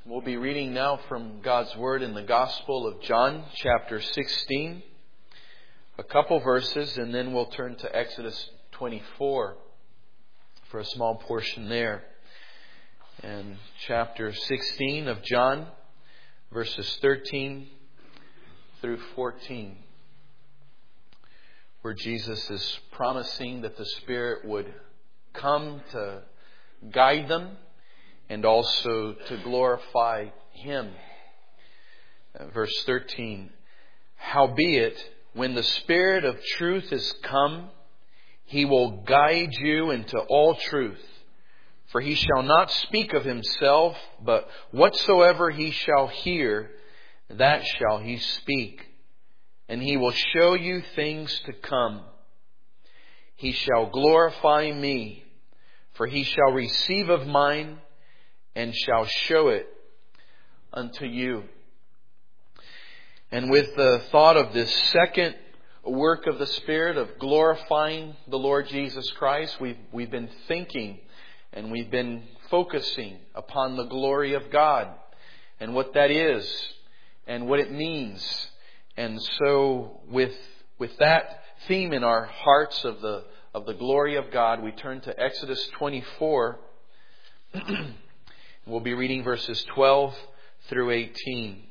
We'll be reading now from God's Word in the Gospel of John, chapter 16. A couple verses, and then we'll turn to Exodus 24 for a small portion there. And chapter 16 of John, verses 13 through 14, where Jesus is promising that the Spirit would come to guide them and also to glorify Him. Verse 13, "Howbeit, when the Spirit of truth is come, He will guide you into all truth. For He shall not speak of Himself, but whatsoever He shall hear, that shall He speak. And He will show you things to come. He shall glorify Me, for He shall receive of mine, and shall show it unto you." And with the thought of this second work of the Spirit of glorifying the Lord Jesus Christ, we've been thinking and we've been focusing upon the glory of God and what that is and what it means. And so with that theme in our hearts of the glory of God, we turn to Exodus 24. We'll be reading verses 12 through 18.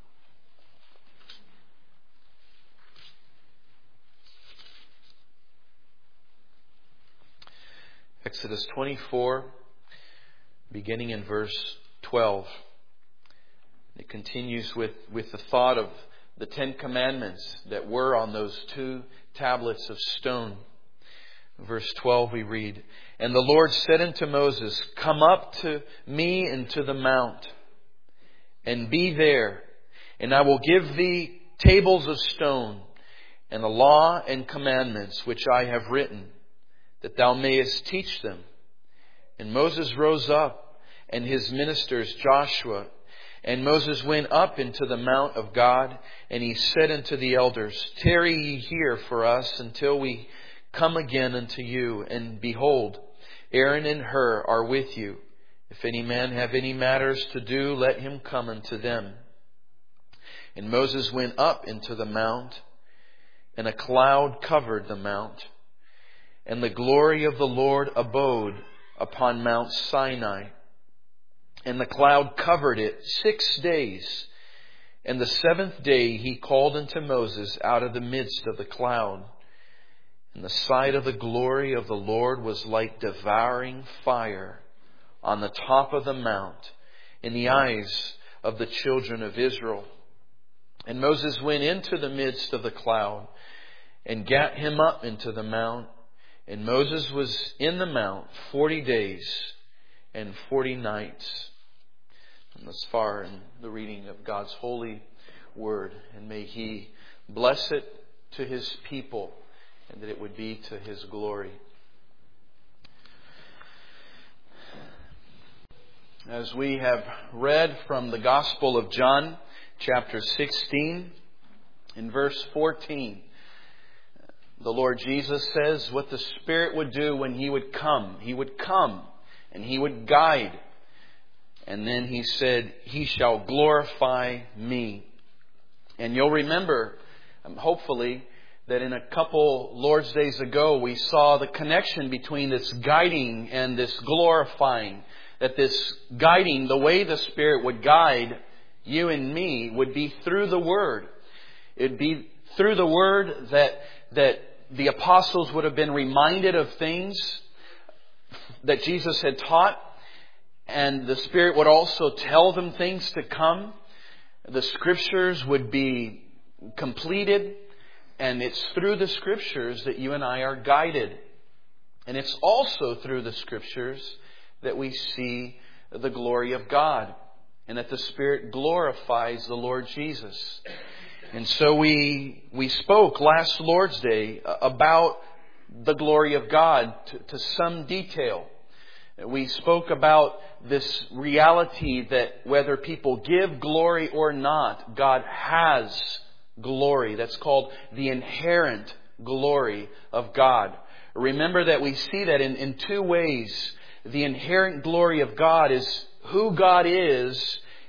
Exodus 24, beginning in verse 12. It continues with the thought of the 10 Commandments that were on those 2 tablets of stone. Verse 12 we read, "And the Lord said unto Moses, Come up to me into the mount, and be there, and I will give thee tables of stone, and the law and commandments which I have written, that thou mayest teach them. And Moses rose up, and his ministers Joshua. And Moses went up into the mount of God, and he said unto the elders, Tarry ye here for us until we come again unto you. And behold, Aaron and Hur are with you. If any man have any matters to do, let him come unto them. And Moses went up into the mount, and a cloud covered the mount. And the glory of the Lord abode upon Mount Sinai. And the cloud covered it 6 days. And the 7th day He called unto Moses out of the midst of the cloud. And the sight of the glory of the Lord was like devouring fire on the top of the mount in the eyes of the children of Israel. And Moses went into the midst of the cloud and gat him up into the mount. And Moses was in the mount 40 days and 40 nights. And thus far in the reading of God's holy word. And may He bless it to His people, and that it would be to His glory. As we have read from the Gospel of John, chapter 16, in verse 14, the Lord Jesus says what the Spirit would do when He would come. He would come and He would guide. And then He said, He shall glorify Me. And you'll remember, hopefully, that in a couple Lord's Days ago, we saw the connection between this guiding and this glorifying. That this guiding, the way the Spirit would guide you and me, would be through the Word. It'd be through the Word that the apostles would have been reminded of things that Jesus had taught. And the Spirit would also tell them things to come. The Scriptures would be completed. And it's through the Scriptures that you and I are guided. And it's also through the Scriptures that we see the glory of God. And that the Spirit glorifies the Lord Jesus. And so we spoke last Lord's Day about the glory of God to some detail. We spoke about this reality that whether people give glory or not, God has glory. That's called the inherent glory of God. Remember that we see that in 2 ways. The inherent glory of God is who God is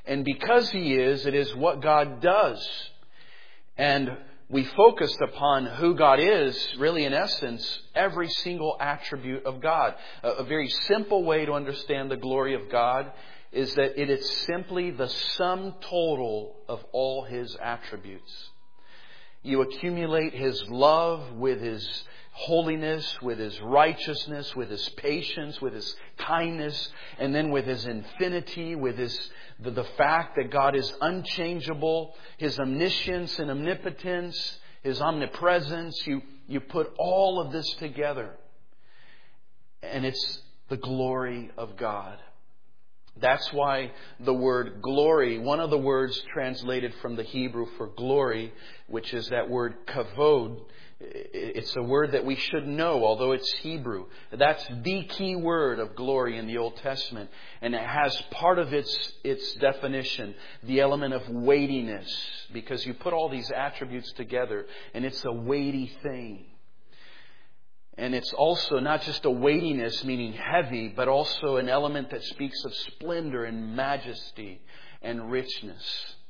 And because He is, it is what God does. And we focused upon who God is, really in essence, every single attribute of God. A very simple way to understand the glory of God is that it is simply the sum total of all His attributes. You accumulate His love with His holiness, with His righteousness, with His patience, with His kindness, and then with His infinity, with the fact that God is unchangeable, His omniscience and omnipotence, His omnipresence. You put all of this together, and it's the glory of God. That's why the word glory, one of the words translated from the Hebrew for glory, which is that word kavod, it's a word that we should know, although it's Hebrew. That's the key word of glory in the Old Testament. And it has part of its definition, the element of weightiness, because you put all these attributes together and it's a weighty thing. And it's also not just a weightiness, meaning heavy, but also an element that speaks of splendor and majesty and richness.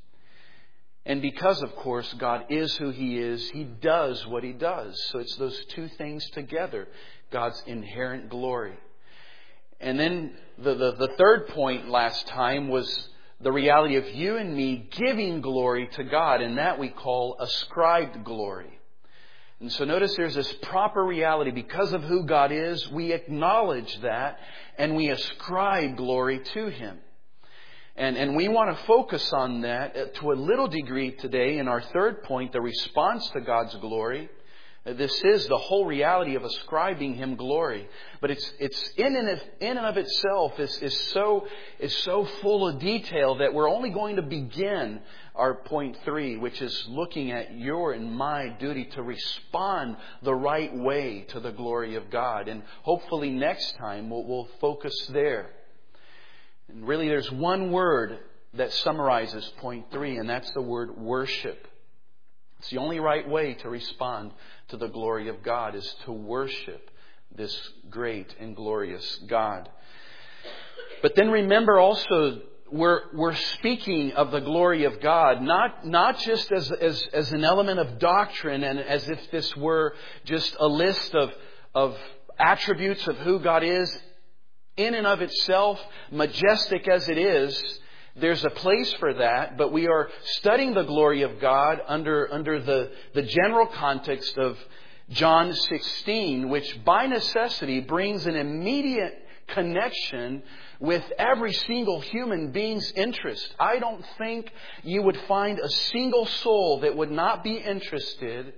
And because, of course, God is who He is, He does what He does. So it's those two things together, God's inherent glory. And then the third point last time was the reality of you and me giving glory to God, and that we call ascribed glory. And so notice there's this proper reality. Because of who God is, we acknowledge that and we ascribe glory to Him. And we want to focus on that to a little degree today in our third point, the response to God's glory. This is the whole reality of ascribing Him glory. But it's in and of itself is so full of detail that we're only going to begin our point 3, which is looking at your and my duty to respond the right way to the glory of God. And hopefully next time we'll focus there. And really there's one word that summarizes point 3, and that's the word worship. It's the only right way to respond to the glory of God, is to worship this great and glorious God. But then remember also, we're speaking of the glory of God, not just as an element of doctrine and as if this were just a list of attributes of who God is. In and of itself, majestic as it is, there's a place for that, but we are studying the glory of God under the general context of John 16, which by necessity brings an immediate connection with every single human being's interest. I don't think you would find a single soul that would not be interested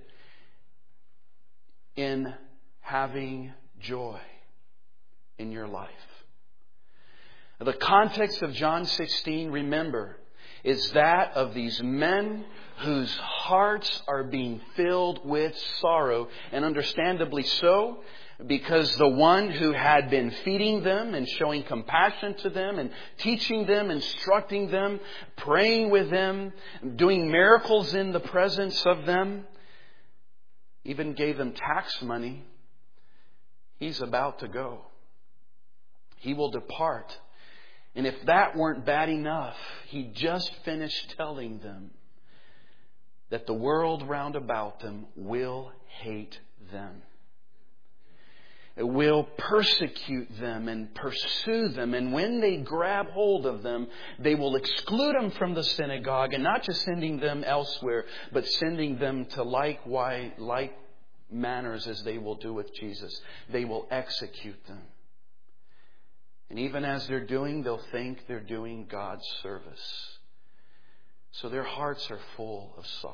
in having joy in your life. The context of John 16, remember, is that of these men whose hearts are being filled with sorrow, and understandably so, because the one who had been feeding them and showing compassion to them and teaching them, instructing them, praying with them, doing miracles in the presence of them, even gave them tax money, He's about to go. He will depart. And if that weren't bad enough, He just finished telling them that the world round about them will hate them. It will persecute them and pursue them. And when they grab hold of them, they will exclude them from the synagogue, and not just sending them elsewhere, but sending them to like manners as they will do with Jesus. They will execute them. And even as they're doing, they'll think they're doing God's service. So their hearts are full of sorrow.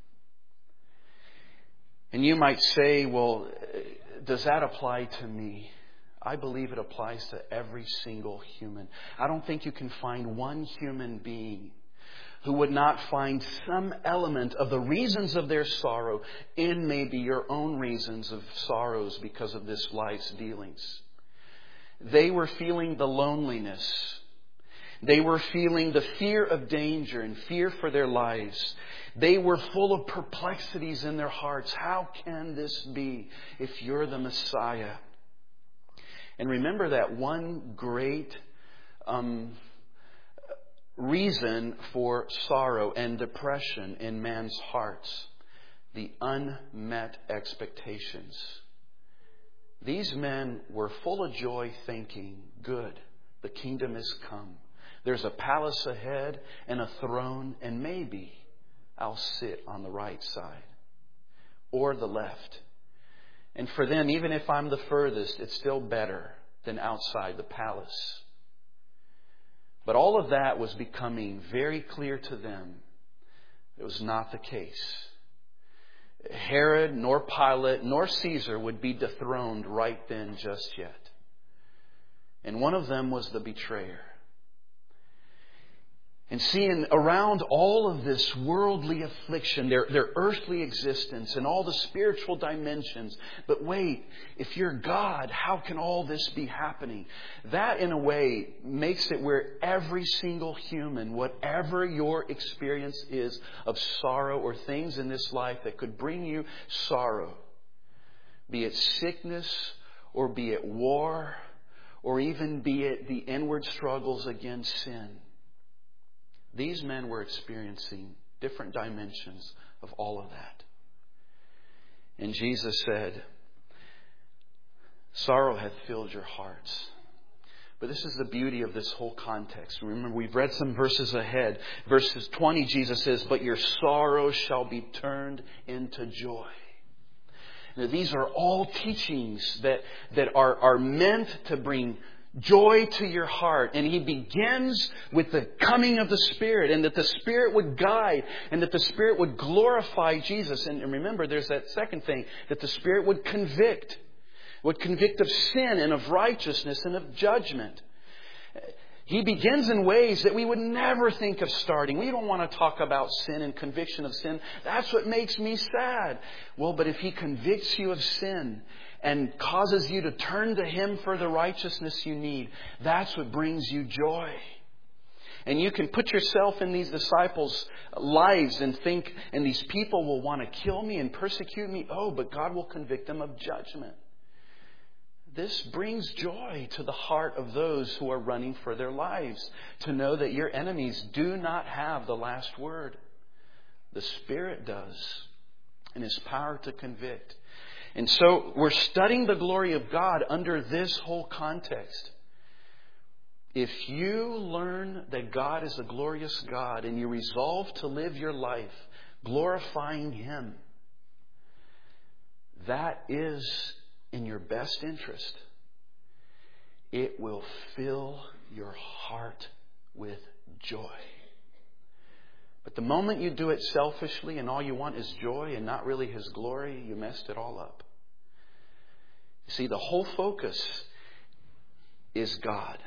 And you might say, well, does that apply to me? I believe it applies to every single human. I don't think you can find one human being who would not find some element of the reasons of their sorrow in maybe your own reasons of sorrows because of this life's dealings. They were feeling the loneliness. They were feeling the fear of danger and fear for their lives. They were full of perplexities in their hearts. How can this be if you're the Messiah? And remember that one great reason for sorrow and depression in man's hearts: the unmet expectations. These men were full of joy, thinking, good, the kingdom has come. There's a palace ahead and a throne, and maybe I'll sit on the right side or the left. And for them, even if I'm the furthest, it's still better than outside the palace. But all of that was becoming very clear to them. It was not the case. Herod, nor Pilate, nor Caesar would be dethroned right then just yet. And one of them was the betrayer. And seeing around all of this worldly affliction, their earthly existence and all the spiritual dimensions. But wait, if you're God, how can all this be happening? That in a way makes it where every single human, whatever your experience is of sorrow or things in this life that could bring you sorrow, be it sickness or be it war or even be it the inward struggles against sin. These men were experiencing different dimensions of all of that. And Jesus said, sorrow hath filled your hearts. But this is the beauty of this whole context. Remember, we've read some verses ahead. Verses 20, Jesus says, but your sorrow shall be turned into joy. Now, these are all teachings that are meant to bring joy to your heart. And He begins with the coming of the Spirit, and that the Spirit would guide, and that the Spirit would glorify Jesus. And remember, there's that second thing, that the Spirit would convict of sin and of righteousness and of judgment. He begins in ways that we would never think of starting. We don't want to talk about sin and conviction of sin. That's what makes me sad. Well, but if He convicts you of sin and causes you to turn to Him for the righteousness you need, that's what brings you joy. And you can put yourself in these disciples' lives and think, and these people will want to kill me and persecute me. Oh, but God will convict them of judgment. This brings joy to the heart of those who are running for their lives, to know that your enemies do not have the last word. The Spirit does, and His power to convict. And so we're studying the glory of God under this whole context. If you learn that God is a glorious God and you resolve to live your life glorifying Him, that is in your best interest. It will fill your heart with joy. But the moment you do it selfishly and all you want is joy and not really His glory, you messed it all up. You see, the whole focus is God.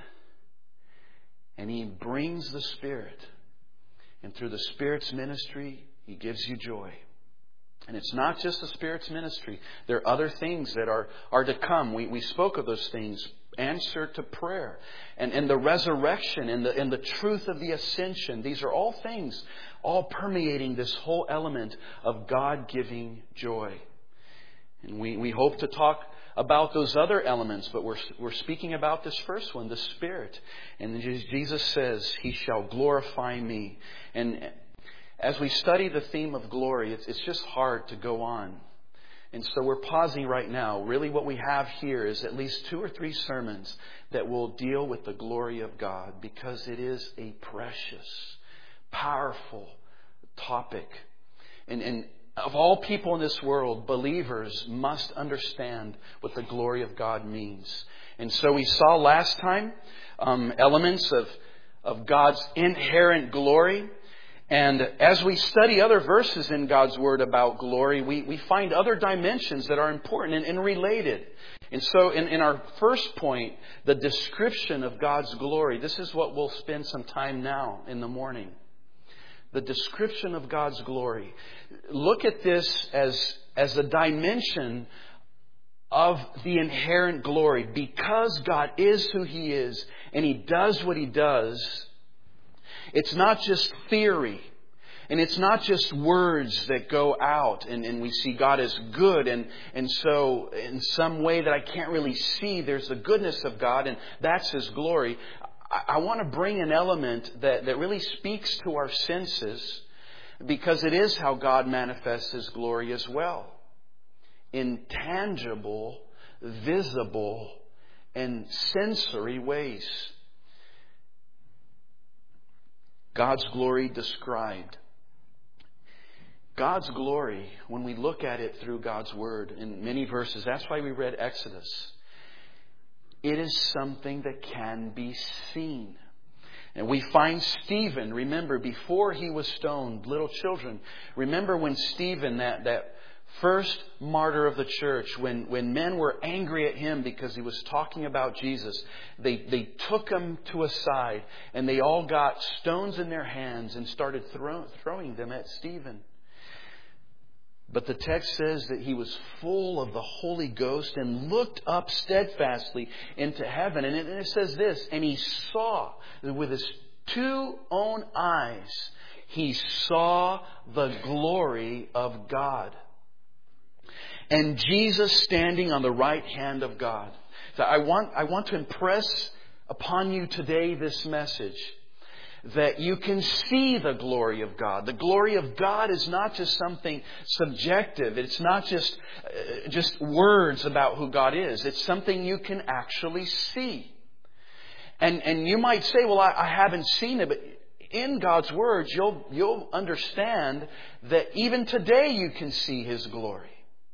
And He brings the Spirit. And through the Spirit's ministry, He gives you joy. And it's not just the Spirit's ministry. There are other things that are to come. We spoke of those things. Answer to prayer. And the resurrection and the truth of the ascension. These are all things, all permeating this whole element of God giving joy. And we hope to talk about those other elements, but we're speaking about this first one, the Spirit. And Jesus says, He shall glorify me. And as we study the theme of glory, it's just hard to go on. And so we're pausing right now. Really what we have here is at least 2 or 3 sermons that will deal with the glory of God, because it is a precious, powerful topic. And of all people in this world, believers must understand what the glory of God means. And so we saw last time elements of God's inherent glory. And as we study other verses in God's Word about glory, we find other dimensions that are important and related. And so in our first point, the description of God's glory, this is what we'll spend some time now in the morning. The description of God's glory. Look at this as a dimension of the inherent glory. Because God is who He is and He does what He does, it's not just theory. And it's not just words that go out and we see God as good. And so in some way that I can't really see, there's the goodness of God and that's His glory. I want to bring an element that really speaks to our senses, because it is how God manifests His glory as well. In tangible, visible, and sensory ways. God's glory described. God's glory, when we look at it through God's Word in many verses, that's why we read Exodus. It is something that can be seen. And we find Stephen, remember, before he was stoned, little children, remember when Stephen, that first martyr of the church, when men were angry at him because he was talking about Jesus, they took him to a side and they all got stones in their hands and started throwing them at Stephen. But the text says that he was full of the Holy Ghost and looked up steadfastly into heaven. And it says this, and he saw, with his two own eyes, he saw the glory of God. And Jesus standing on the right hand of God. So I want to impress upon you today this message, that you can see the glory of God. The glory of God is not just something subjective. It's not just words about who God is. It's something you can actually see. And you might say, well, I haven't seen it. But in God's words, you'll understand that even today you can see His glory.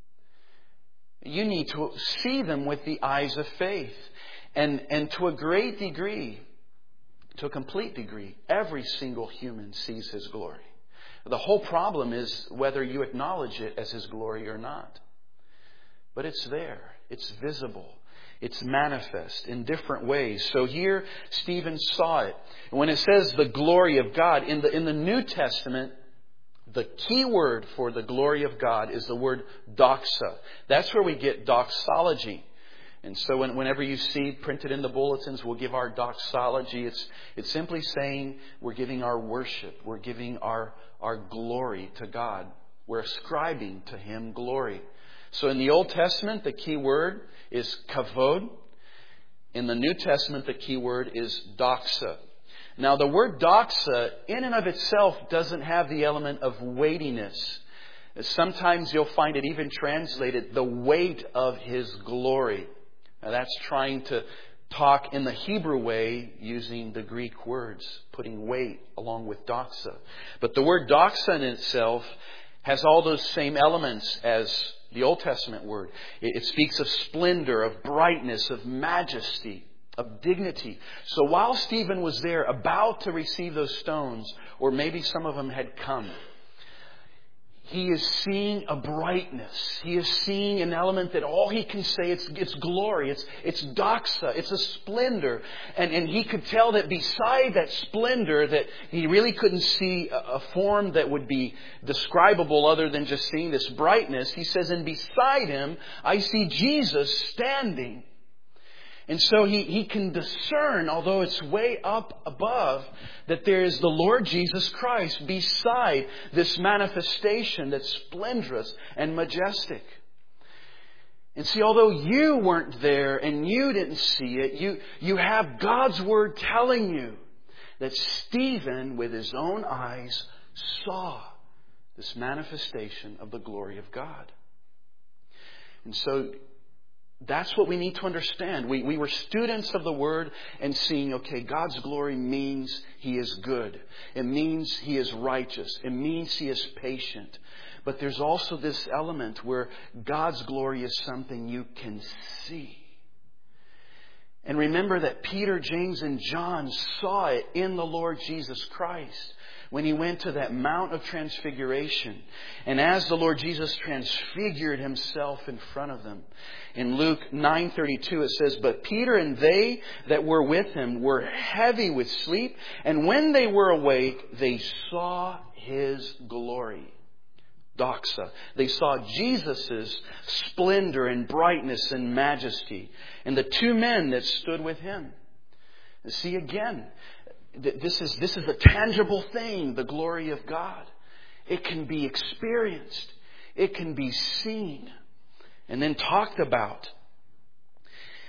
You need to see them with the eyes of faith. And to a great degree, to a complete degree, every single human sees His glory. The whole problem is whether you acknowledge it as His glory or not. But it's there. It's visible. It's manifest in different ways. So here, Stephen saw it. And when it says the glory of God, in the New Testament, the key word for the glory of God is the word doxa. That's where we get doxology. And so whenever you see printed in the bulletins, we'll give our doxology. It's simply saying we're giving our worship. We're giving our glory to God. We're ascribing to Him glory. So in the Old Testament, the key word is kavod. In the New Testament, the key word is doxa. Now the word doxa in and of itself doesn't have the element of weightiness. Sometimes you'll find it even translated the weight of His glory. Now that's trying to talk in the Hebrew way using the Greek words, putting weight along with doxa. But the word doxa in itself has all those same elements as the Old Testament word. It speaks of splendor, of brightness, of majesty, of dignity. So while Stephen was there about to receive those stones, or maybe some of them had come, he is seeing a brightness. He is seeing an element that all he can say, it's glory. It's doxa. It's a splendor. And he could tell that beside that splendor that he really couldn't see a form that would be describable other than just seeing this brightness. He says, and beside Him, I see Jesus standing. And so he can discern, although it's way up above, that there is the Lord Jesus Christ beside this manifestation that's splendorous and majestic. And see, although you weren't there and you didn't see it, you have God's Word telling you that Stephen, with his own eyes, saw this manifestation of the glory of God. And so that's what we need to understand. We were students of the Word and seeing, okay, God's glory means He is good. It means He is righteous. It means He is patient. But there's also this element where God's glory is something you can see. And remember that Peter, James, and John saw it in the Lord Jesus Christ when He went to that Mount of Transfiguration. And as the Lord Jesus transfigured Himself in front of them, in Luke 9:32 it says, but Peter and they that were with Him were heavy with sleep, and when they were awake, they saw His glory. Doxa. They saw Jesus' splendor and brightness and majesty, and the two men that stood with Him. And see, again, this is a tangible thing, the glory of God. It can be experienced. It can be seen and then talked about.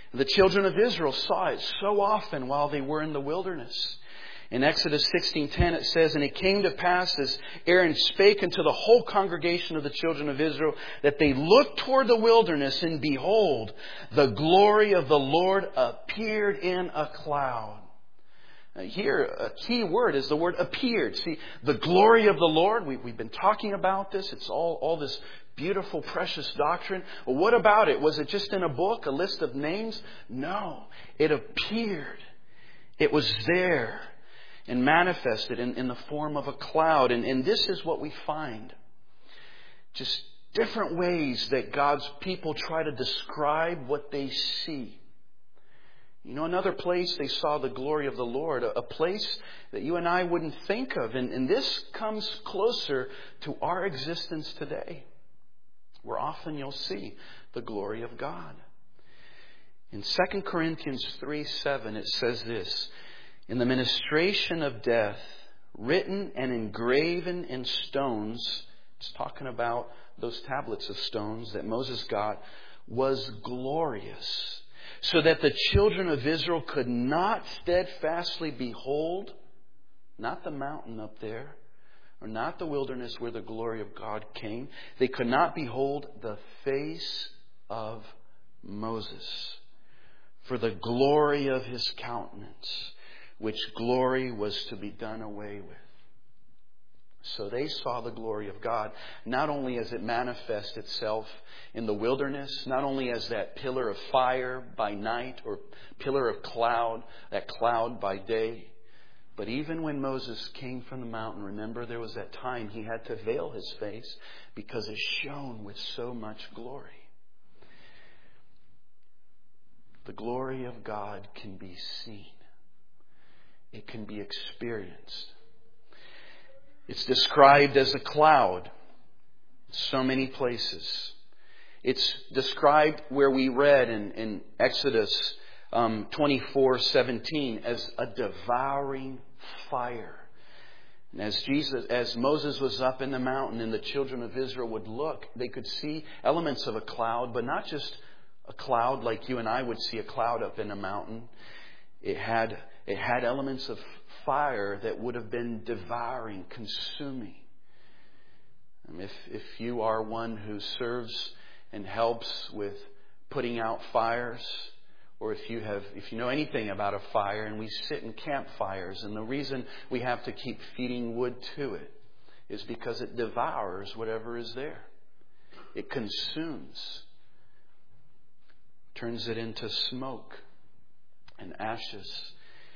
The children of Israel saw it so often while they were in the wilderness. In Exodus 16:10 it says, "And it came to pass as Aaron spake unto the whole congregation of the children of Israel, that they looked toward the wilderness, and behold, the glory of the Lord appeared in a cloud." Here, a key word is the word appeared. See, the glory of the Lord, we've been talking about this. It's all this beautiful, precious doctrine. Well, what about it? Was it just in a book, a list of names? No, it appeared. It was there and manifested in the form of a cloud. And this is what we find. Just different ways that God's people try to describe what they see. You know, another place they saw the glory of the Lord, a place that you and I wouldn't think of. And this comes closer to our existence today, where often you'll see the glory of God. In 2 Corinthians 3:7 it says this, "In the ministration of death, written and engraven in stones," it's talking about those tablets of stones that Moses got, "was glorious, so that the children of Israel could not steadfastly behold," not the mountain up there, or not the wilderness where the glory of God came. They could not behold the face of Moses, for the glory of his countenance, which glory was to be done away with. So they saw the glory of God, not only as it manifests itself in the wilderness, not only as that pillar of fire by night or pillar of cloud, that cloud by day, but even when Moses came from the mountain, remember there was that time he had to veil his face because it shone with so much glory. The glory of God can be seen. It can be experienced. It's described as a cloud in so many places. It's described where we read in Exodus 24:17 as a devouring fire. And as Moses was up in the mountain and the children of Israel would look, they could see elements of a cloud, but not just a cloud like you and I would see a cloud up in a mountain. It had elements of fire that would have been devouring, consuming. If you are one who serves and helps with putting out fires, or if you know anything about a fire, and we sit in campfires, and the reason we have to keep feeding wood to it is because it devours whatever is there. It consumes, turns it into smoke and ashes.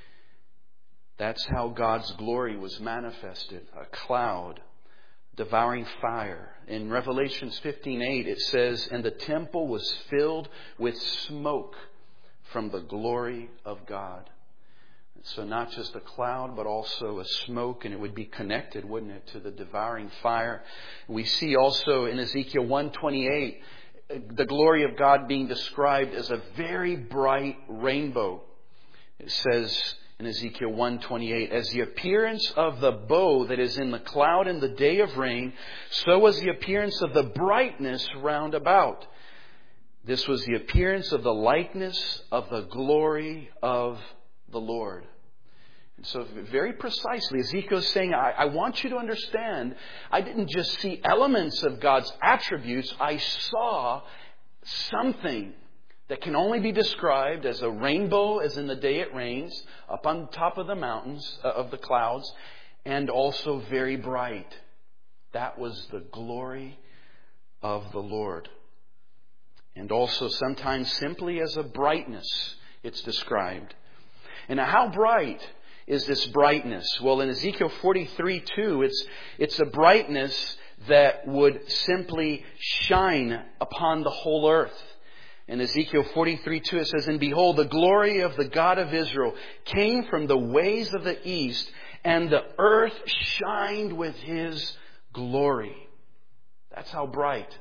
That's how God's glory was manifested, a cloud, devouring fire. In Revelation 15:8 it says, "And the temple was filled with smoke from the glory of God." So not just a cloud, but also a smoke, and it would be connected, wouldn't it, to the devouring fire. We see also in Ezekiel 1:28 the glory of God being described as a very bright rainbow. It says in Ezekiel 1:28, "As the appearance of the bow that is in the cloud in the day of rain, so was the appearance of the brightness round about. This was the appearance of the likeness of the glory of the Lord." And so very precisely, Ezekiel is saying, I want you to understand, I didn't just see elements of God's attributes, I saw something that can only be described as a rainbow, as in the day it rains, up on top of the mountains, of the clouds, and also very bright. That was the glory of the Lord. And also sometimes simply as a brightness, it's described. And how bright is this brightness? Well, in Ezekiel 43:2, it's a brightness that would simply shine upon the whole earth. In Ezekiel 43:2 it says, "And behold, the glory of the God of Israel came from the ways of the east, and the earth shined with his glory." That's how bright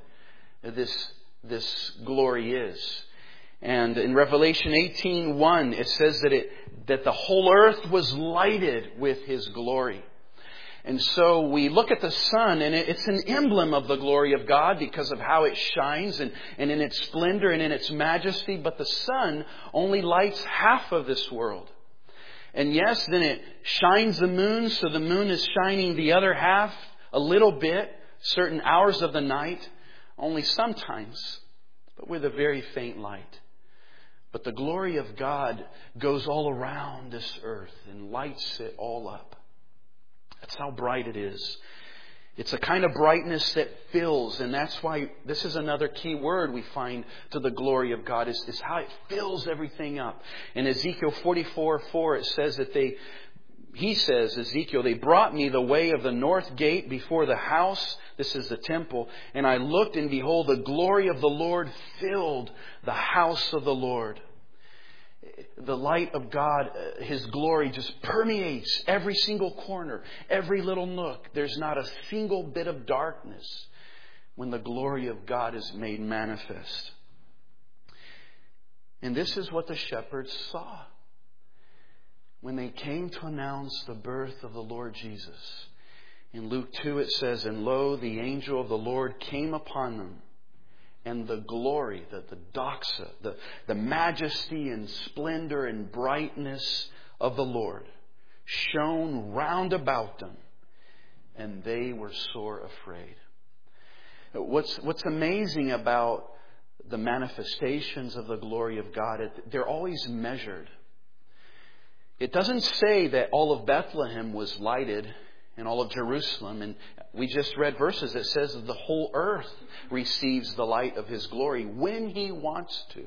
this glory is. And in Revelation 18:1 it says that the whole earth was lighted with his glory. And so we look at the sun, and it's an emblem of the glory of God because of how it shines and in its splendor and in its majesty. But the sun only lights half of this world. And yes, then it shines the moon, so the moon is shining the other half a little bit, certain hours of the night, only sometimes, but with a very faint light. But the glory of God goes all around this earth and lights it all up. That's how bright it is. It's a kind of brightness that fills, and that's why this is another key word we find to the glory of God, is how it fills everything up. In Ezekiel 44:4, it says that Ezekiel, they brought me the way of the north gate before the house. This is the temple. And I looked, and behold, the glory of the Lord filled the house of the Lord. The light of God, His glory just permeates every single corner, every little nook. There's not a single bit of darkness when the glory of God is made manifest. And this is what the shepherds saw when they came to announce the birth of the Lord Jesus. In Luke 2 it says, "And lo, the angel of the Lord came upon them. And the glory, the doxa, the majesty and splendor and brightness of the Lord shone round about them, and they were sore afraid." What's amazing about the manifestations of the glory of God, they're always measured. It doesn't say that all of Bethlehem was lighted and all of Jerusalem. And we just read verses that says that the whole earth receives the light of His glory when He wants to.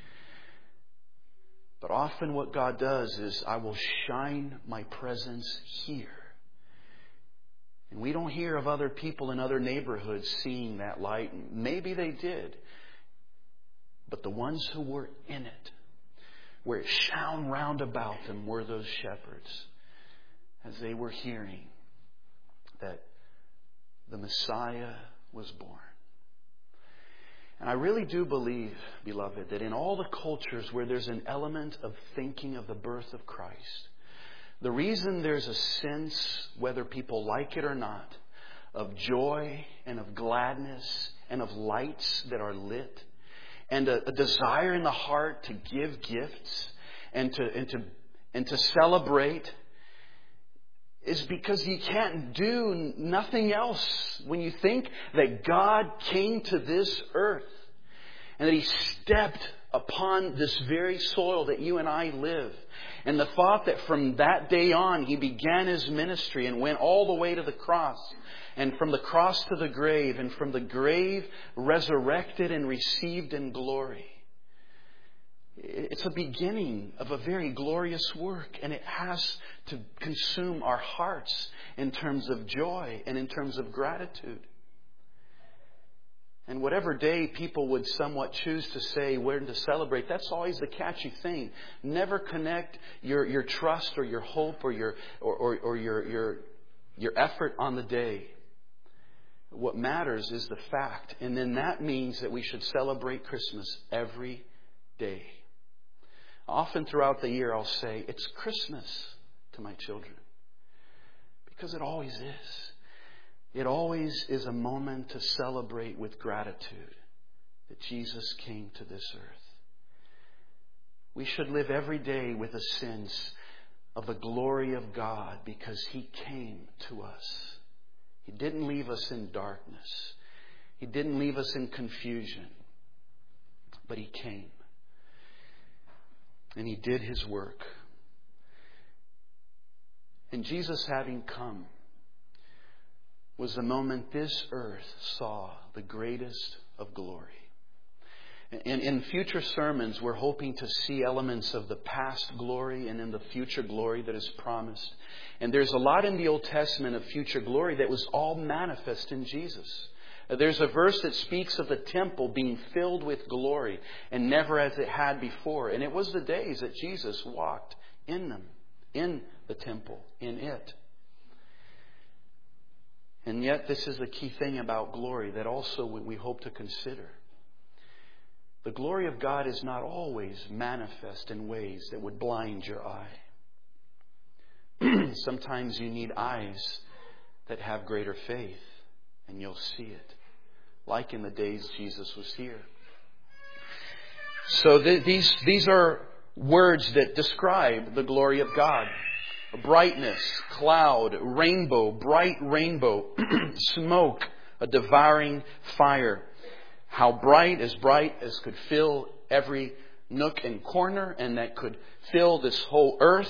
But often what God does is, I will shine my presence here. And we don't hear of other people in other neighborhoods seeing that light. Maybe they did. But the ones who were in it, where it shone round about them, were those shepherds, as they were hearing that the Messiah was born. And I really do believe, beloved, that in all the cultures where there's an element of thinking of the birth of Christ, the reason there's a sense, whether people like it or not, of joy and of gladness and of lights that are lit, and a desire in the heart to give gifts and to celebrate, is because you can't do nothing else when you think that God came to this earth and that He stepped upon this very soil that you and I live. And the thought that from that day on He began His ministry and went all the way to the cross, and from the cross to the grave, and from the grave resurrected and received in glory. It's a beginning of a very glorious work, and it has to consume our hearts in terms of joy and in terms of gratitude. And whatever day people would somewhat choose to say when to celebrate, that's always the catchy thing. Never connect your trust or your hope or your effort on the day. What matters is the fact. And then that means that we should celebrate Christmas every day. Often throughout the year I'll say, it's Christmas to my children. Because it always is. It always is a moment to celebrate with gratitude that Jesus came to this earth. We should live every day with a sense of the glory of God because He came to us. He didn't leave us in darkness. He didn't leave us in confusion. But He came. And He did His work. And Jesus, having come, was the moment this earth saw the greatest of glory. And in future sermons, we're hoping to see elements of the past glory and in the future glory that is promised. And there's a lot in the Old Testament of future glory that was all manifest in Jesus. There's a verse that speaks of the temple being filled with glory and never as it had before. And it was the days that Jesus walked in them, in the temple, in it. And yet this is the key thing about glory that also we hope to consider. The glory of God is not always manifest in ways that would blind your eye. Sometimes you need eyes that have greater faith, and you'll see it, like in the days Jesus was here. So these are words that describe the glory of God. Brightness, cloud, rainbow, bright rainbow, smoke, a devouring fire. How bright as could fill every nook and corner, and that could fill this whole earth.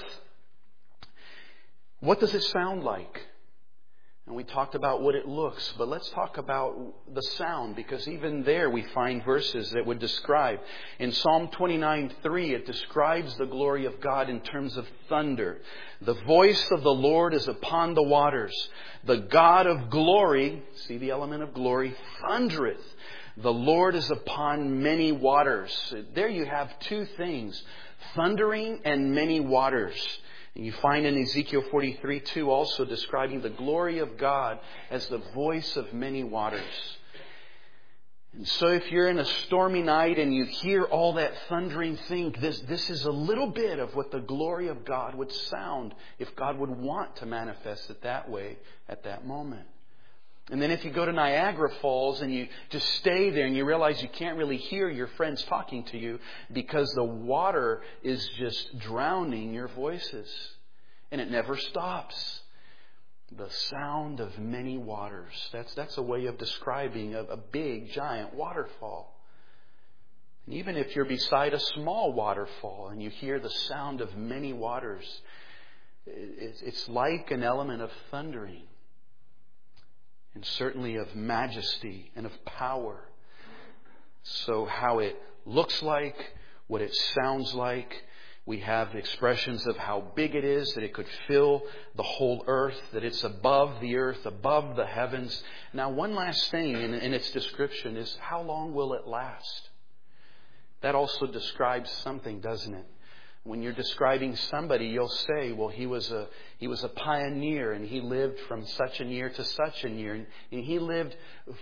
What does it sound like? And we talked about what it looks, but let's talk about the sound, because even there we find verses that would describe. In Psalm 29:3, it describes the glory of God in terms of thunder. The voice of the Lord is upon the waters. The God of glory, see the element of glory, thundereth. The Lord is upon many waters. There you have two things, thundering and many waters. And you find in Ezekiel 43:2 also describing the glory of God as the voice of many waters. And so if you're in a stormy night and you hear all that thundering, think this is a little bit of what the glory of God would sound if God would want to manifest it that way at that moment. And then if you go to Niagara Falls and you just stay there and you realize you can't really hear your friends talking to you because the water is just drowning your voices. And it never stops. The sound of many waters. That's a way of describing a big, giant waterfall. And even if you're beside a small waterfall and you hear the sound of many waters, it's like an element of thundering. And certainly of majesty and of power. So how it looks like, what it sounds like. We have expressions of how big it is, that it could fill the whole earth, that it's above the earth, above the heavens. Now, one last thing in its description is, how long will it last? That also describes something, doesn't it? When you're describing somebody, you'll say, well, he was a pioneer and he lived from such a year to such a year. And he lived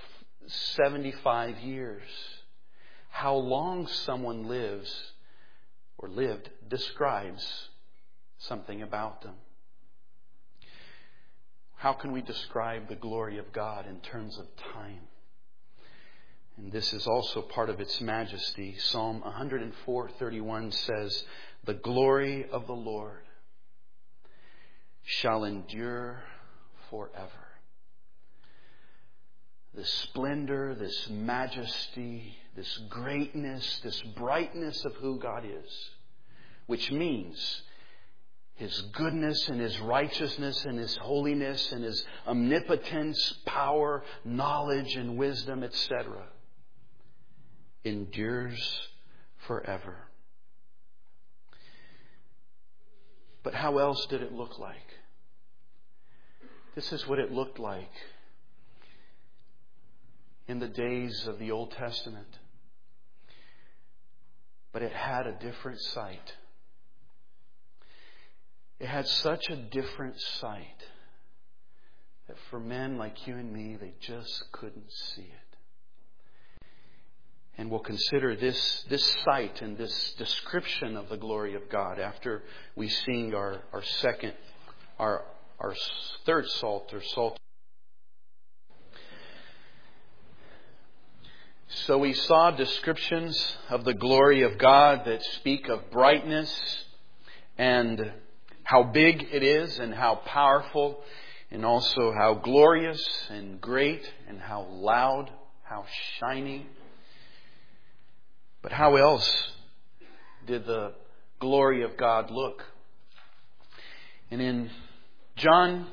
75 years. How long someone lives or lived describes something about them. How can we describe the glory of God in terms of time? And this is also part of its majesty. Psalm 104:31 says, "The glory of the Lord shall endure forever." This splendor, this majesty, this greatness, this brightness of who God is, which means His goodness and His righteousness and His holiness and His omnipotence, power, knowledge and wisdom, etc., endures forever. But how else did it look like? This is what it looked like in the days of the Old Testament. But it had a different sight. It had such a different sight that for men like you and me, they just couldn't see it. And we'll consider this sight and this description of the glory of God after we sing our third Psalter, Psalter. So we saw descriptions of the glory of God that speak of brightness and how big it is and how powerful, and also how glorious and great and how loud, how shining. But how else did the glory of God look? And in John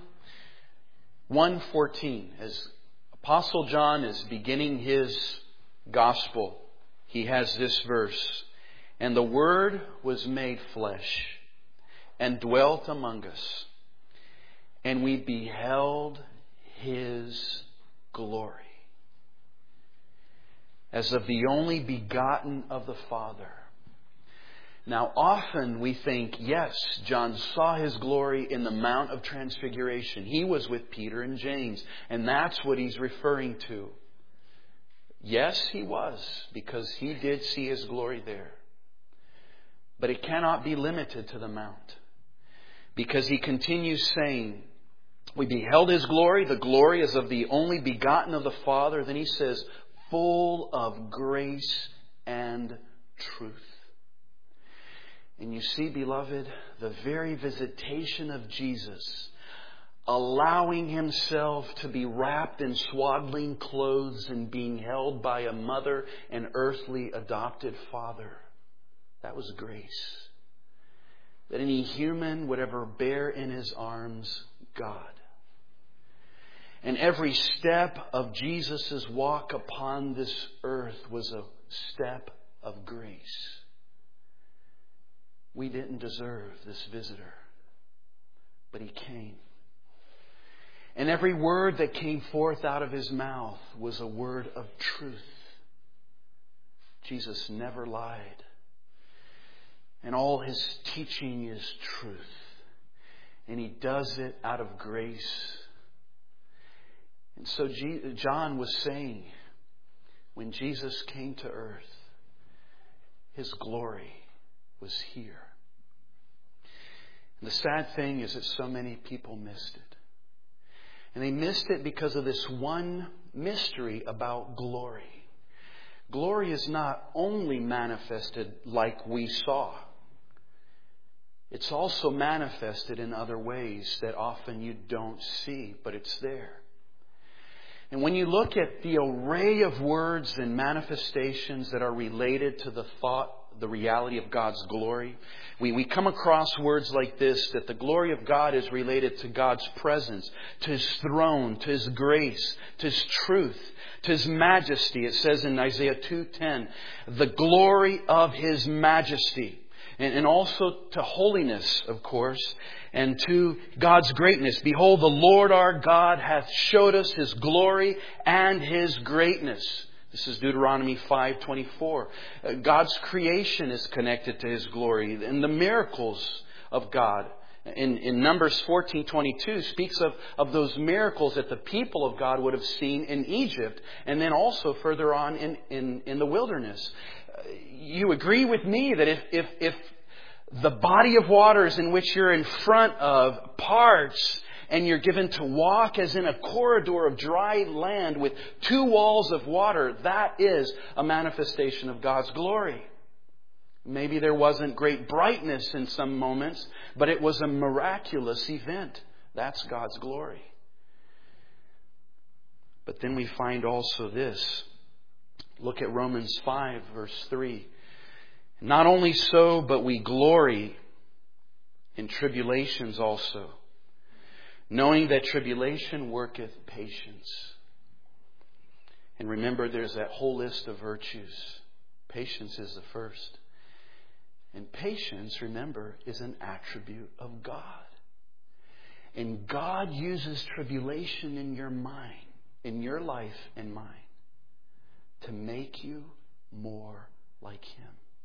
1:14, as Apostle John is beginning his gospel, he has this verse, "And the Word was made flesh and dwelt among us, and we beheld His glory, as of the only begotten of the Father." Now often we think, yes, John saw His glory in the Mount of Transfiguration. He was with Peter and James, and that's what he's referring to. Yes, he was, because he did see His glory there. But it cannot be limited to the Mount, because he continues saying We beheld His glory. The glory is of the only begotten of the Father. Then He says, full of grace and truth. And you see, beloved, the very visitation of Jesus, allowing Himself to be wrapped in swaddling clothes and being held by a mother and earthly adopted father, that was grace. That any human would ever bear in His arms God. And every step of Jesus' walk upon this earth was a step of grace. We didn't deserve this visitor, but He came. And every word that came forth out of His mouth was a word of truth. Jesus never lied. And all His teaching is truth. And He does it out of grace. And so John was saying, when Jesus came to earth, His glory was here. And the sad thing is that so many people missed it. And they missed it because of this one mystery about glory. Glory is not only manifested like we saw. It's also manifested in other ways that often you don't see, but it's there. And when you look at the array of words and manifestations that are related to the thought, the reality of God's glory, we come across words like this, that the glory of God is related to God's presence, to His throne, to His grace, to His truth, to His majesty. It says in Isaiah 2:10, the glory of His majesty. And also to holiness, of course, and to God's greatness. Behold, the Lord our God hath showed us His glory and His greatness. This is Deuteronomy 5:24. God's creation is connected to His glory, and the miracles of God. In Numbers 14:22 speaks of those miracles that the people of God would have seen in Egypt, and then also further on in the wilderness. You agree with me that if the body of waters in which you're in front of parts and you're given to walk as in a corridor of dry land with two walls of water, that is a manifestation of God's glory. Maybe there wasn't great brightness in some moments, but it was a miraculous event. That's God's glory. But then we find also this. Look at Romans 5, verse 3. Not only so, but we glory in tribulations also, knowing that tribulation worketh patience. And remember, there's that whole list of virtues. Patience is the first. And patience, remember, is an attribute of God. And God uses tribulation in your mind, in your life and mine, to make you more like Him.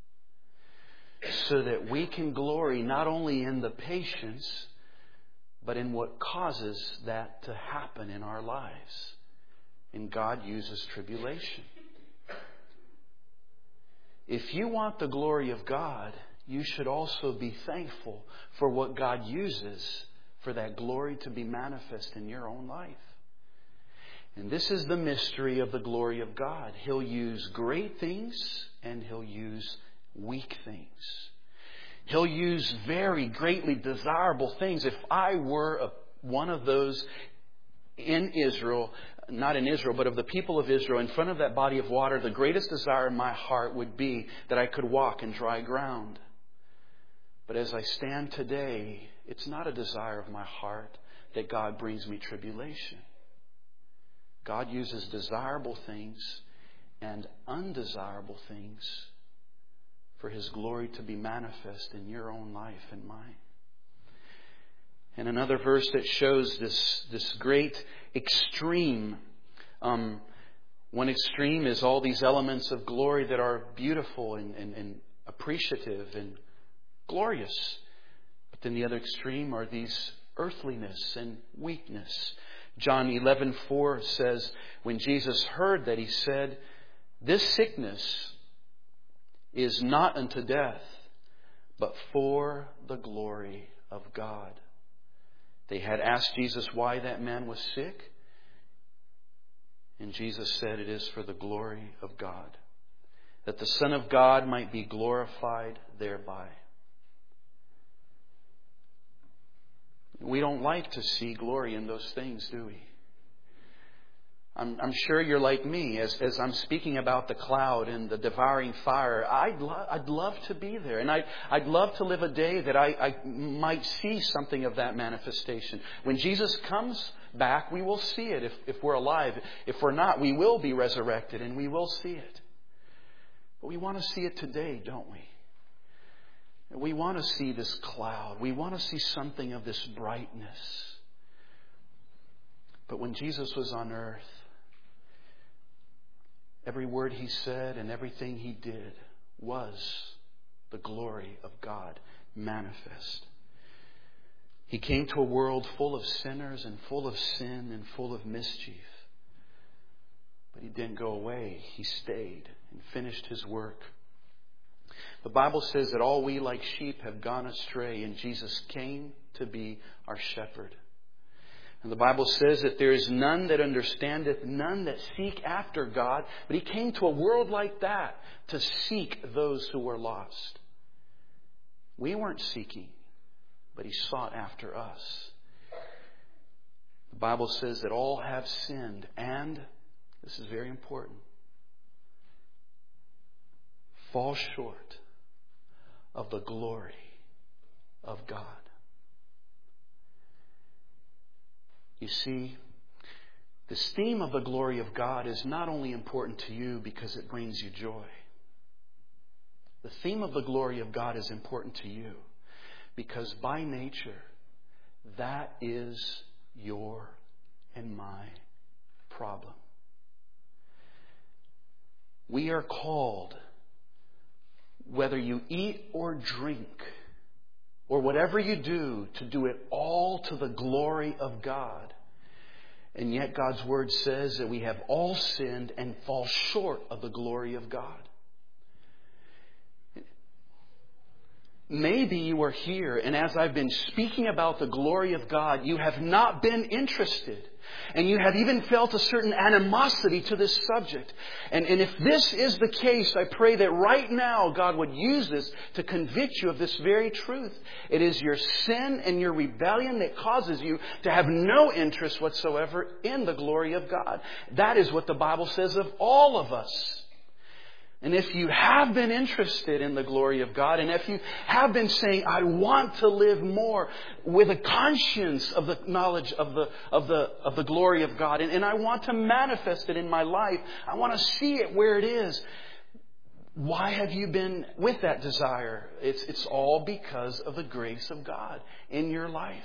So that we can glory not only in the patience, but in what causes that to happen in our lives. And God uses tribulation. If you want the glory of God, you should also be thankful for what God uses for that glory to be manifest in your own life. And this is the mystery of the glory of God. He'll use great things and He'll use weak things. He'll use very greatly desirable things. If I were one of those in Israel, not in Israel, but of the people of Israel, in front of that body of water, the greatest desire in my heart would be that I could walk in dry ground. But as I stand today, it's not a desire of my heart that God brings me tribulation. God uses desirable things and undesirable things for His glory to be manifest in your own life and mine. And another verse that shows this great extreme. One extreme is all these elements of glory that are beautiful and appreciative and glorious. But then the other extreme are these earthliness and weakness. John 11:4 says, when Jesus heard that, He said, this sickness is not unto death, but for the glory of God, They had asked Jesus why that man was sick. And Jesus said, it is for the glory of God, that the Son of God might be glorified thereby. We don't like to see glory in those things, do we? I'm sure you're like me. As I'm speaking about the cloud and the devouring fire, I'd love to be there. And I'd love to live a day that I might see something of that manifestation. When Jesus comes back, we will see it if we're alive. If we're not, we will be resurrected and we will see it. But we want to see it today, don't we? We want to see this cloud. We want to see something of this brightness. But when Jesus was on earth, every word He said and everything He did was the glory of God manifest. He came to a world full of sinners and full of sin and full of mischief. But He didn't go away. He stayed and finished His work. The Bible says that all we like sheep have gone astray, and Jesus came to be our shepherd. And the Bible says that there is none that understandeth, none that seek after God. But He came to a world like that to seek those who were lost. We weren't seeking, but He sought after us. The Bible says that all have sinned, and, this is very important, fall short of the glory of God. You see, this theme of the glory of God is not only important to you because it brings you joy. The theme of the glory of God is important to you because by nature, that is your and my problem. We are called, whether you eat or drink, or whatever you do, to do it all to the glory of God. And yet God's Word says that we have all sinned and fall short of the glory of God. Maybe you are here, and as I've been speaking about the glory of God, you have not been interested. And you have even felt a certain animosity to this subject. And if this is the case, I pray that right now God would use this to convict you of this very truth. It is your sin and your rebellion that causes you to have no interest whatsoever in the glory of God. That is what the Bible says of all of us. And if you have been interested in the glory of God, and if you have been saying, I want to live more with a conscience of the knowledge of the glory of God, and I want to manifest it in my life, I want to see it where it is. Why have you been with that desire? It's all because of the grace of God in your life.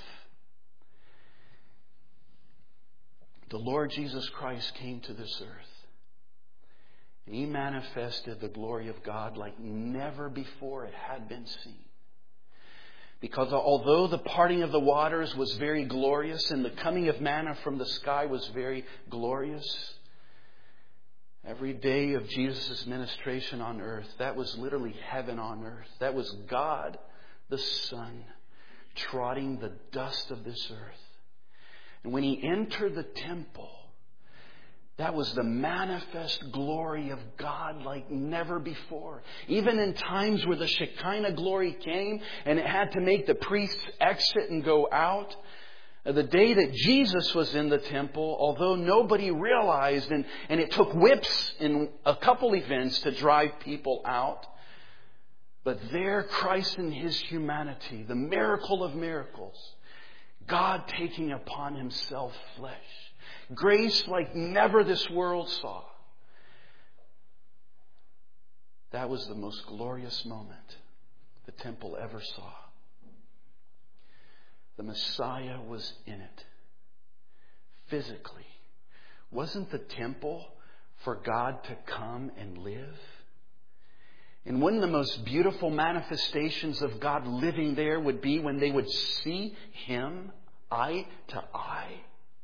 The Lord Jesus Christ came to this earth. And He manifested the glory of God like never before it had been seen. Because although the parting of the waters was very glorious and the coming of manna from the sky was very glorious, every day of Jesus' ministration on earth, that was literally heaven on earth. That was God, the Son, trotting the dust of this earth. And when He entered the temple, that was the manifest glory of God like never before. Even in times where the Shekinah glory came and it had to make the priests exit and go out. The day that Jesus was in the temple, although nobody realized, and it took whips in a couple events to drive people out. But there, Christ in His humanity, the miracle of miracles, God taking upon Himself flesh. Grace like never this world saw. That was the most glorious moment the temple ever saw. The Messiah was in it. Physically. Wasn't the temple for God to come and live? And one of the most beautiful manifestations of God living there would be when they would see Him eye to eye.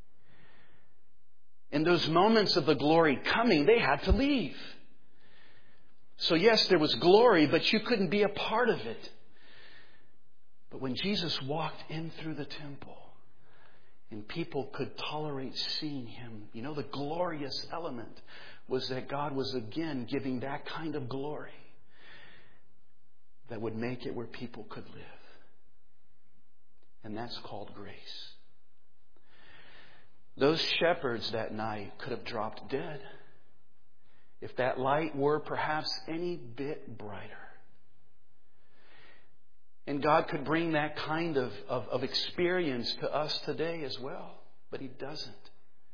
In those moments of the glory coming, they had to leave. So yes, there was glory, but you couldn't be a part of it. But when Jesus walked in through the temple, And people could tolerate seeing Him. You know, the glorious element was that God was again giving that kind of glory that would make it where people could live. And that's called grace. Those shepherds that night could have dropped dead if that light were perhaps any bit brighter. And God could bring that kind of experience to us today as well. But He doesn't.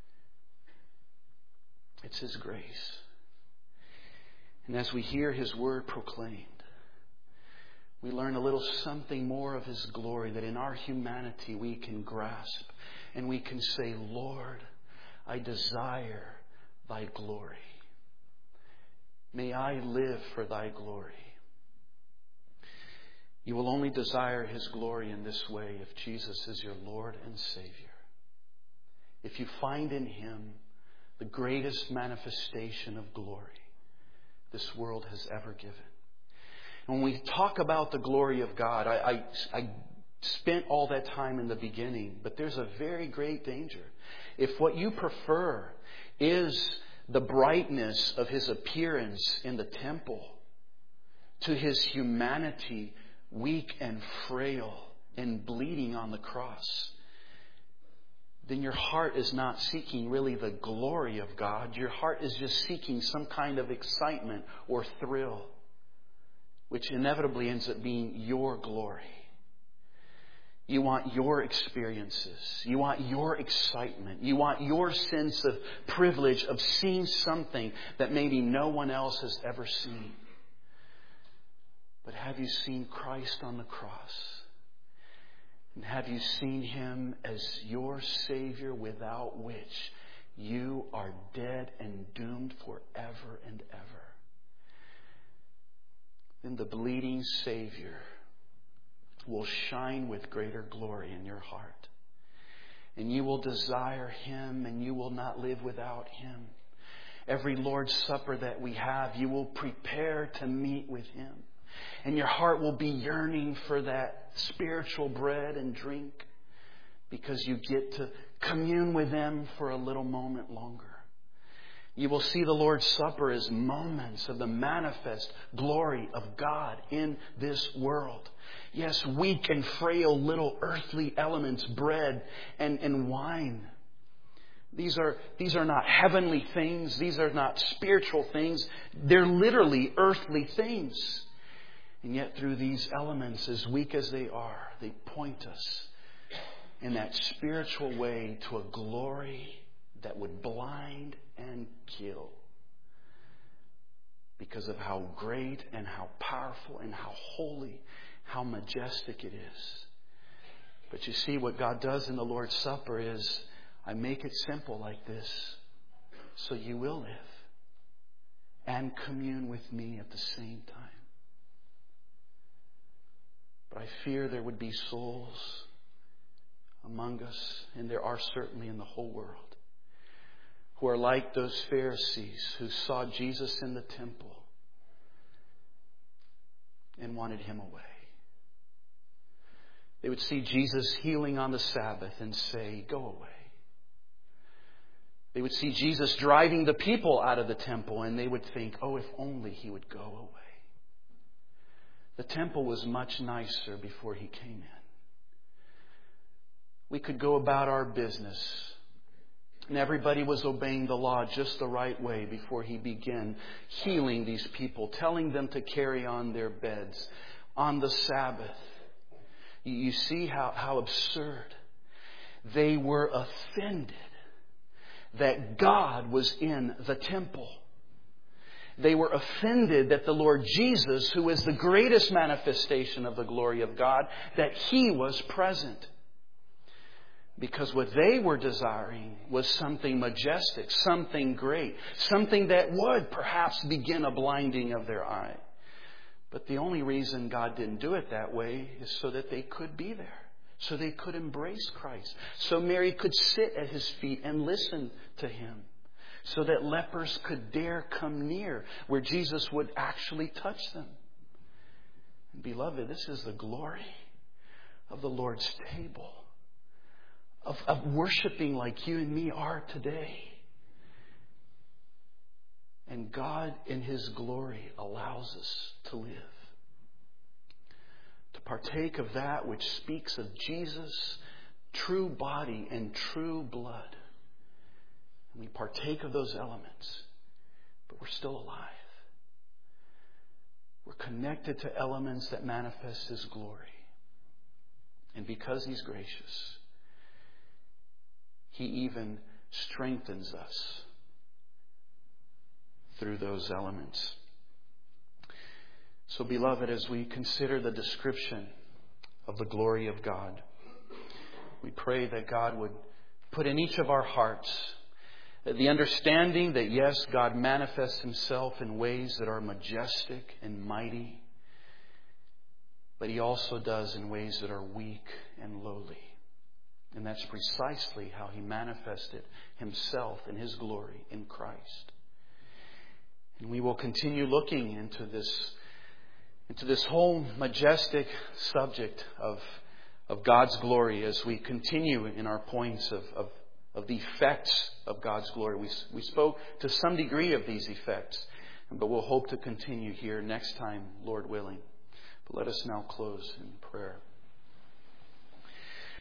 It's His grace. And as we hear His word proclaimed, we learn a little something more of His glory that in our humanity we can grasp. And we can say, Lord, I desire Thy glory. May I live for Thy glory. You will only desire His glory in this way if Jesus is your Lord and Savior. If you find in Him the greatest manifestation of glory this world has ever given. When we talk about the glory of God, I spent all that time in the beginning, but there's a very great danger. If what you prefer is the brightness of His appearance in the temple to His humanity, weak and frail and bleeding on the cross, then your heart is not seeking really the glory of God. Your heart is just seeking some kind of excitement or thrill, which inevitably ends up being your glory. You want your experiences. You want your excitement. You want your sense of privilege of seeing something that maybe no one else has ever seen. But have you seen Christ on the cross? And have you seen Him as your Savior without which you are dead and doomed forever and ever? Then the bleeding Savior will shine with greater glory in your heart. And you will desire Him and you will not live without Him. Every Lord's Supper that we have, you will prepare to meet with Him. And your heart will be yearning for that spiritual bread and drink because you get to commune with Him for a little moment longer. You will see the Lord's Supper as moments of the manifest glory of God in this world. Yes, weak and frail little earthly elements, bread and wine. These are not heavenly things. These are not spiritual things. They're literally earthly things. And yet through these elements, as weak as they are, they point us in that spiritual way to a glory that would blind and kill. Because of how great and how powerful and how holy, how majestic it is. But you see, what God does in the Lord's Supper is, I make it simple like this, so you will live and commune with me at the same time. But I fear there would be souls among us, and there are certainly in the whole world, who are like those Pharisees who saw Jesus in the temple and wanted Him away. They would see Jesus healing on the Sabbath and say, go away. They would see Jesus driving the people out of the temple and they would think, oh, if only He would go away. The temple was much nicer before He came in. We could go about our business and everybody was obeying the law just the right way before He began healing these people, telling them to carry on their beds on the Sabbath. You see how absurd. They were offended that God was in the temple. They were offended that the Lord Jesus, who is the greatest manifestation of the glory of God, that He was present. Because what they were desiring was something majestic, something great, something that would perhaps begin a blinding of their eye. But the only reason God didn't do it that way is so that they could be there. So they could embrace Christ. So Mary could sit at His feet and listen to Him. So that lepers could dare come near where Jesus would actually touch them. And beloved, this is the glory of the Lord's table. of worshiping like you and me are today. And God in His glory allows us to live. To partake of that which speaks of Jesus' true body and true blood. And we partake of those elements, but we're still alive. We're connected to elements that manifest His glory. And because He's gracious, He even strengthens us through those elements. So, beloved, as we consider the description of the glory of God, we pray that God would put in each of our hearts the understanding that, yes, God manifests Himself in ways that are majestic and mighty, but He also does in ways that are weak and lowly. And that's precisely how He manifested Himself in His glory in Christ. And we will continue looking into this whole majestic subject of God's glory as we continue in our points of the effects of God's glory. We spoke to some degree of these effects, but we'll hope to continue here next time, Lord willing. But let us now close in prayer.